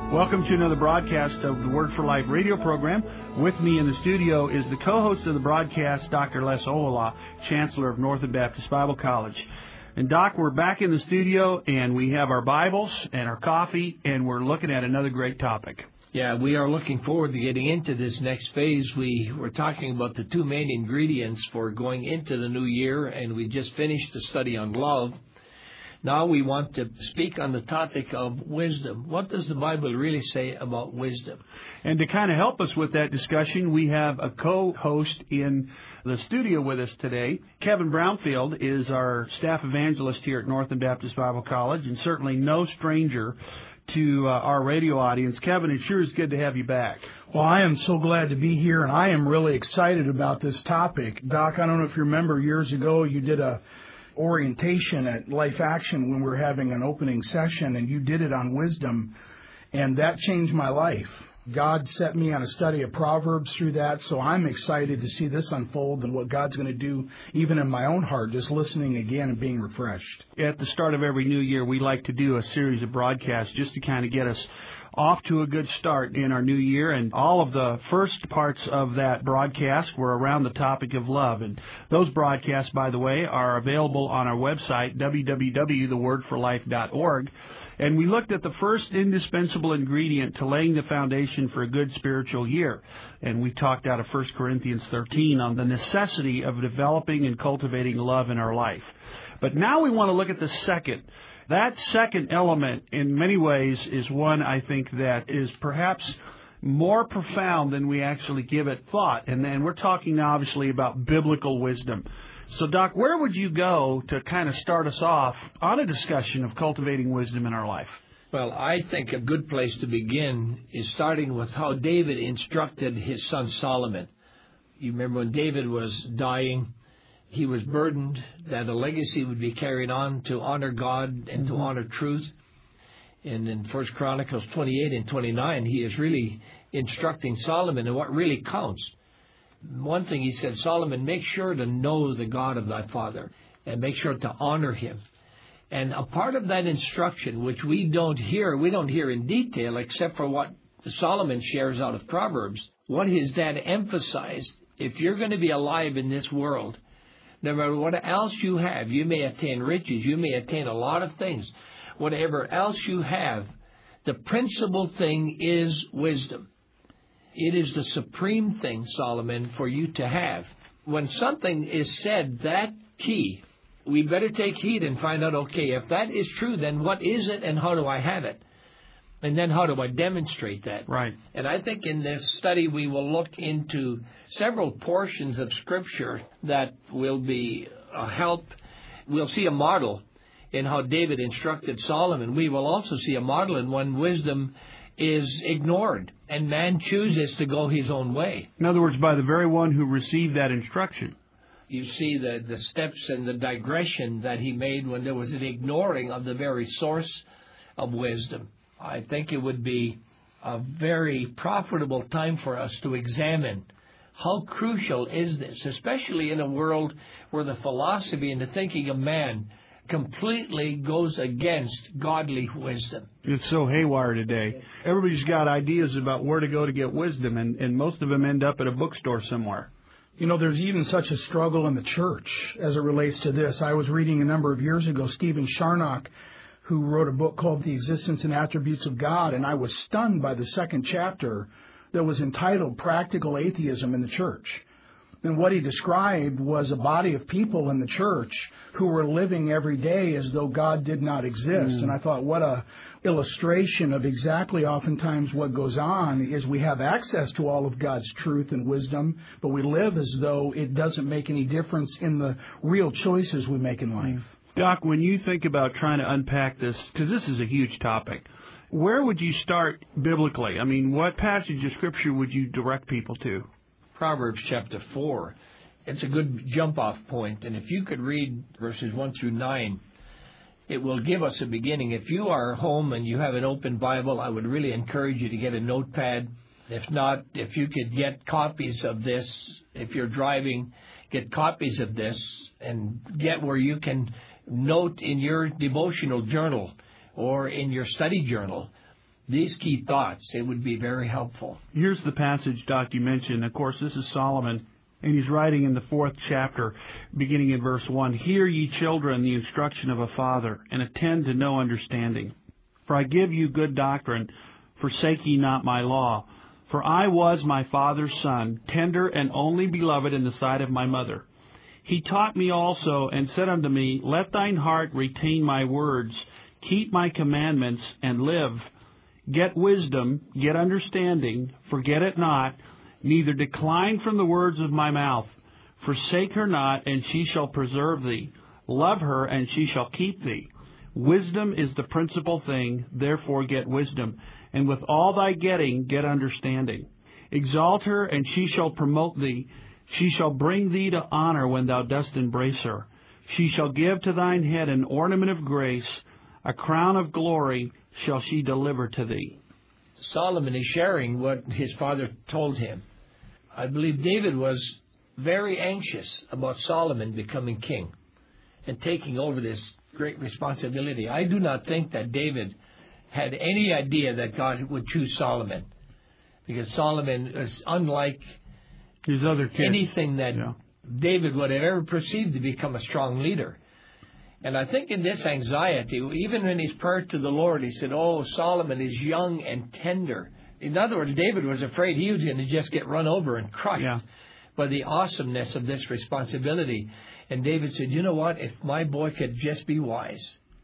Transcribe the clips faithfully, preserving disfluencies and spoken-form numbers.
Welcome to another broadcast of the Word for Life radio program. With me in the studio is the co-host of the broadcast, Doctor Les Owola, Chancellor of Northern Baptist Bible College. And Doc, we're back in the studio, and we have our Bibles and our coffee, and we're looking at another great topic. Yeah, we are looking forward to getting into this next phase. We were talking about the two main ingredients for going into the new year, and we just finished the study on love. Now we want to speak on the topic of wisdom. What does the Bible really say about wisdom? And to kind of help us with that discussion, we have a co-host in the studio with us today. Kevin Brownfield is our staff evangelist here at Northern Baptist Bible College, and certainly no stranger to uh, our radio audience. Kevin, it sure is good to have you back. Well, I am so glad to be here, and I am really excited about this topic. Doc, I don't know if you remember years ago you did a orientation at Life Action when we were having an opening session, and you did it on wisdom, and that changed my life. God set me on a study of Proverbs through that, so I'm excited to see this unfold and what God's going to do even in my own heart, just listening again and being refreshed. At the start of every new year, we like to do a series of broadcasts just to kind of get us off to a good start in our new year, and all of the first parts of that broadcast were around the topic of love. And those broadcasts, by the way, are available on our website, w w w dot the word for life dot org. And we looked at the first indispensable ingredient to laying the foundation for a good spiritual year. And we talked out of First Corinthians thirteen on the necessity of developing and cultivating love in our life. But now we want to look at the second. That second element, in many ways, is one, I think, that is perhaps more profound than we actually give it thought. And then we're talking, obviously, about biblical wisdom. So, Doc, where would you go to kind of start us off on a discussion of cultivating wisdom in our life? Well, I think a good place to begin is starting with how David instructed his son Solomon. You remember when David was dying, he was burdened that a legacy would be carried on to honor God and mm-hmm. to honor truth. And in First Chronicles twenty-eight and twenty-nine, he is really instructing Solomon in what really counts. One thing he said, Solomon, make sure to know the God of thy father and make sure to honor him. And a part of that instruction, which we don't hear, we don't hear in detail except for what Solomon shares out of Proverbs, what his dad emphasized, if you're going to be alive in this world, no matter what else you have, you may attain riches, you may attain a lot of things. Whatever else you have, the principal thing is wisdom. It is the supreme thing, Solomon, for you to have. When something is said that key, we better take heed and find out, okay, if that is true, then what is it and how do I have it? And then how do I demonstrate that? Right. And I think in this study we will look into several portions of Scripture that will be a help. We'll see a model in how David instructed Solomon. We will also see a model in when wisdom is ignored and man chooses to go his own way. In other words, by the very one who received that instruction. You see the, the steps and the digression that he made when there was an ignoring of the very source of wisdom. I think it would be a very profitable time for us to examine how crucial is this, especially in a world where the philosophy and the thinking of man completely goes against godly wisdom. It's so haywire today. Everybody's got ideas about where to go to get wisdom, and, and most of them end up at a bookstore somewhere. You know, there's even such a struggle in the church as it relates to this. I was reading a number of years ago, Stephen Charnock, who wrote a book called The Existence and Attributes of God, and I was stunned by the second chapter that was entitled Practical Atheism in the Church. And what he described was a body of people in the church who were living every day as though God did not exist. Mm. And I thought, what a illustration of exactly oftentimes what goes on is we have access to all of God's truth and wisdom, but we live as though it doesn't make any difference in the real choices we make in life. Doc, when you think about trying to unpack this, because this is a huge topic, where would you start biblically? I mean, what passage of Scripture would you direct people to? Proverbs chapter four. It's a good jump-off point, and if you could read verses one through nine, it will give us a beginning. If you are home and you have an open Bible, I would really encourage you to get a notepad. If not, if you could get copies of this, if you're driving, get copies of this and get where you can note in your devotional journal or in your study journal these key thoughts, it would be very helpful. Here's the passage, Doc, you mentioned. Of course, this is Solomon, and he's writing in the fourth chapter, beginning in verse one. Hear, ye children, the instruction of a father, and attend to no understanding. For I give you good doctrine, forsake ye not my law. For I was my father's son, tender and only beloved in the sight of my mother. He taught me also, and said unto me, Let thine heart retain my words, keep my commandments, and live. Get wisdom, get understanding, forget it not, neither decline from the words of my mouth. Forsake her not, and she shall preserve thee. Love her, and she shall keep thee. Wisdom is the principal thing, therefore get wisdom. And with all thy getting, get understanding. Exalt her, and she shall promote thee. She shall bring thee to honor when thou dost embrace her. She shall give to thine head an ornament of grace, a crown of glory shall she deliver to thee. Solomon is sharing what his father told him. I believe David was very anxious about Solomon becoming king and taking over this great responsibility. I do not think that David had any idea that God would choose Solomon, because Solomon is unlike his other kids. Anything that yeah. David would have ever perceived to become a strong leader. And I think in this anxiety, even in his prayer to the Lord, he said, oh, Solomon is young and tender. In other words, David was afraid he was going to just get run over and crushed yeah. by the awesomeness of this responsibility. And David said, you know what, if my boy could just be wise,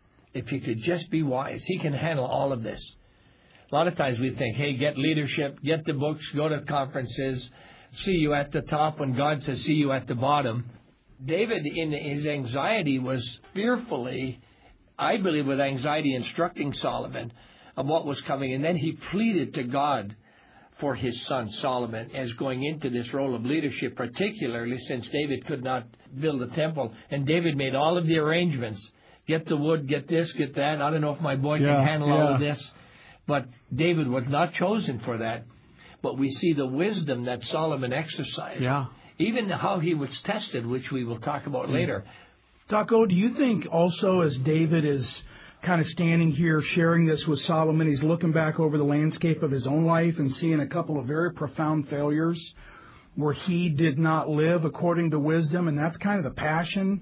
if he could just be wise, he can handle all of this. A lot of times we think, hey, get leadership, get the books, go to conferences, see you at the top when God says see you at the bottom. David, in his anxiety, was fearfully, I believe, with anxiety, instructing Solomon of what was coming. And then he pleaded to God for his son Solomon as going into this role of leadership, particularly since David could not build a temple. And David made all of the arrangements. Get the wood, get this, get that. I don't know if my boy yeah, can handle yeah. all of this. But David was not chosen for that. But we see the wisdom that Solomon exercised. Yeah. Even how he was tested, which we will talk about later. Taco, do you think also as David is kind of standing here sharing this with Solomon, he's looking back over the landscape of his own life and seeing a couple of very profound failures where he did not live according to wisdom, and that's kind of the passion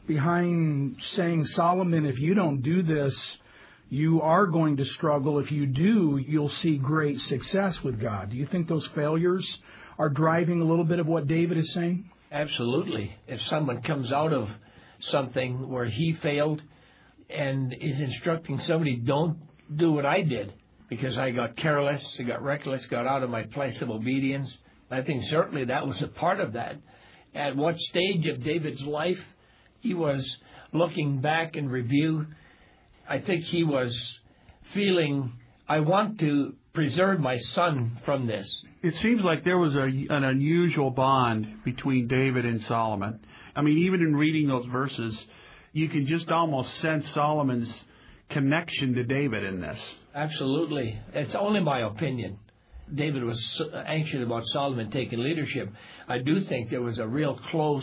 behind saying, Solomon, if you don't do this, you are going to struggle. If you do, you'll see great success with God. Do you think those failures are driving a little bit of what David is saying? Absolutely. If someone comes out of something where he failed and is instructing somebody, don't do what I did because I got careless, I got reckless, got out of my place of obedience, I think certainly that was a part of that. At what stage of David's life he was looking back in review, I think he was feeling, I want to preserve my son from this. It seems like there was a, an unusual bond between David and Solomon. I mean, even in reading those verses, you can just almost sense Solomon's connection to David in this. Absolutely. It's only my opinion. David was anxious about Solomon taking leadership. I do think there was a real close,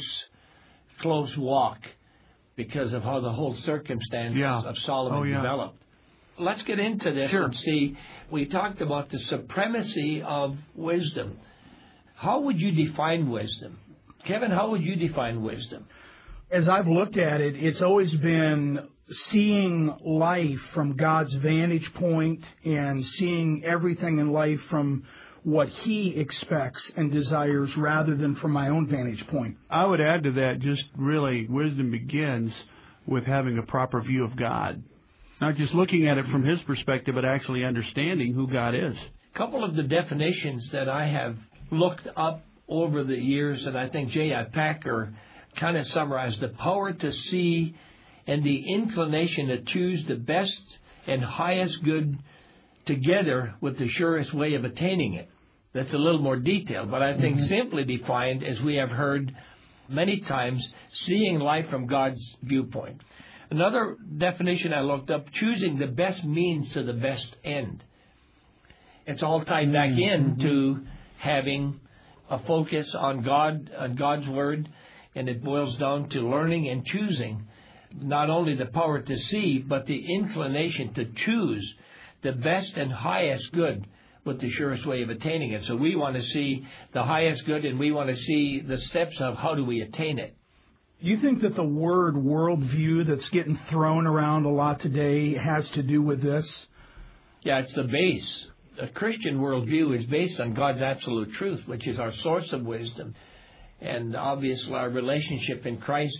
close walk because of how the whole circumstances yeah. of Solomon oh, yeah. developed. Let's get into this sure. and see. We talked about the supremacy of wisdom. How would you define wisdom? Kevin, how would you define wisdom? As I've looked at it, it's always been seeing life from God's vantage point and seeing everything in life from what He expects and desires rather than from my own vantage point. I would add to that, just really, wisdom begins with having a proper view of God. Not just looking at it from His perspective, but actually understanding who God is. A couple of the definitions that I have looked up over the years, and I think J I. Packer kind of summarized: the power to see and the inclination to choose the best and highest good together with the surest way of attaining it. That's a little more detailed, but I think mm-hmm. simply defined, as we have heard many times, seeing life from God's viewpoint. Another definition I looked up: choosing the best means to the best end. It's all tied back in mm-hmm. to having a focus on God, on God's Word, and it boils down to learning and choosing not only the power to see, but the inclination to choose the best and highest good with the surest way of attaining it. So we want to see the highest good, and we want to see the steps of how do we attain it. Do you think that the word worldview that's getting thrown around a lot today has to do with this? Yeah, it's the base. A Christian worldview is based on God's absolute truth, which is our source of wisdom. And obviously our relationship in Christ,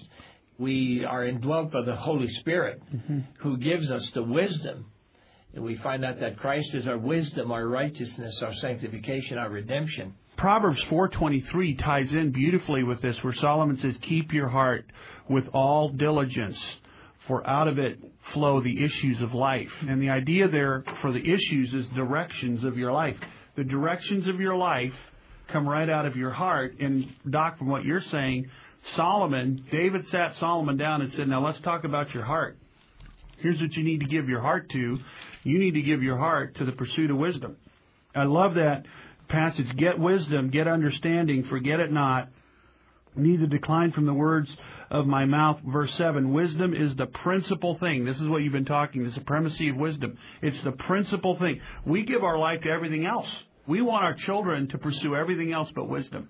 we are indwelt by the Holy Spirit, mm-hmm. who gives us the wisdom. And we find out that Christ is our wisdom, our righteousness, our sanctification, our redemption. Proverbs four twenty-three ties in beautifully with this, where Solomon says, keep your heart with all diligence, for out of it flow the issues of life. And the idea there for the issues is directions of your life. The directions of your life come right out of your heart. And Doc, from what you're saying, Solomon, David sat Solomon down and said, now let's talk about your heart. Here's what you need to give your heart to. You need to give your heart to the pursuit of wisdom. I love that passage. Get wisdom, get understanding, forget it not. Neither decline from the words of my mouth. Verse seven, wisdom is the principal thing. This is what you've been talking, the supremacy of wisdom. It's the principal thing. We give our life to everything else. We want our children to pursue everything else but wisdom.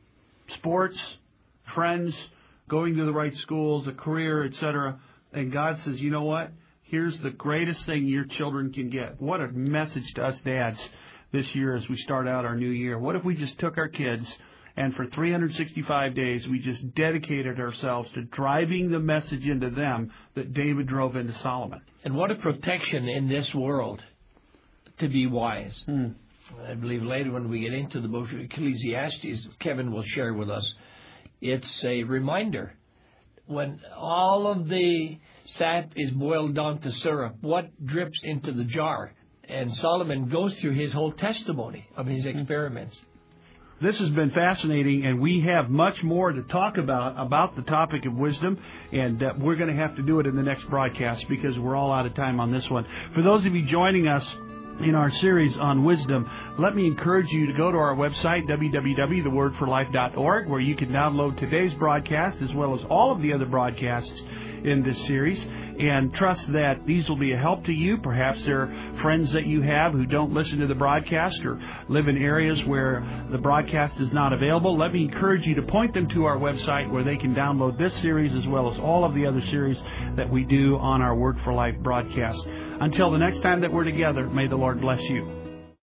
Sports, friends, going to the right schools, a career, et cetera. And God says, you know what? Here's the greatest thing your children can get. What a message to us dads this year as we start out our new year. What if we just took our kids and for three hundred sixty-five days we just dedicated ourselves to driving the message into them that David drove into Solomon? And what a protection in this world to be wise. Hmm. I believe later when we get into the book of Ecclesiastes, Kevin will share with us, it's a reminder. When all of the sap is boiled down to syrup, what drips into the jar? And Solomon goes through his whole testimony of his experiments. This has been fascinating, and we have much more to talk about, about the topic of wisdom, and uh, we're going to have to do it in the next broadcast because we're all out of time on this one. For those of you joining us in our series on wisdom, let me encourage you to go to our website, w w w dot the word for life dot org, where you can download today's broadcast as well as all of the other broadcasts in this series, and trust that these will be a help to you. Perhaps there are friends that you have who don't listen to the broadcast or live in areas where the broadcast is not available. Let me encourage you to point them to our website where they can download this series as well as all of the other series that we do on our Word for Life broadcast. Until the next time that we're together, may the Lord bless you.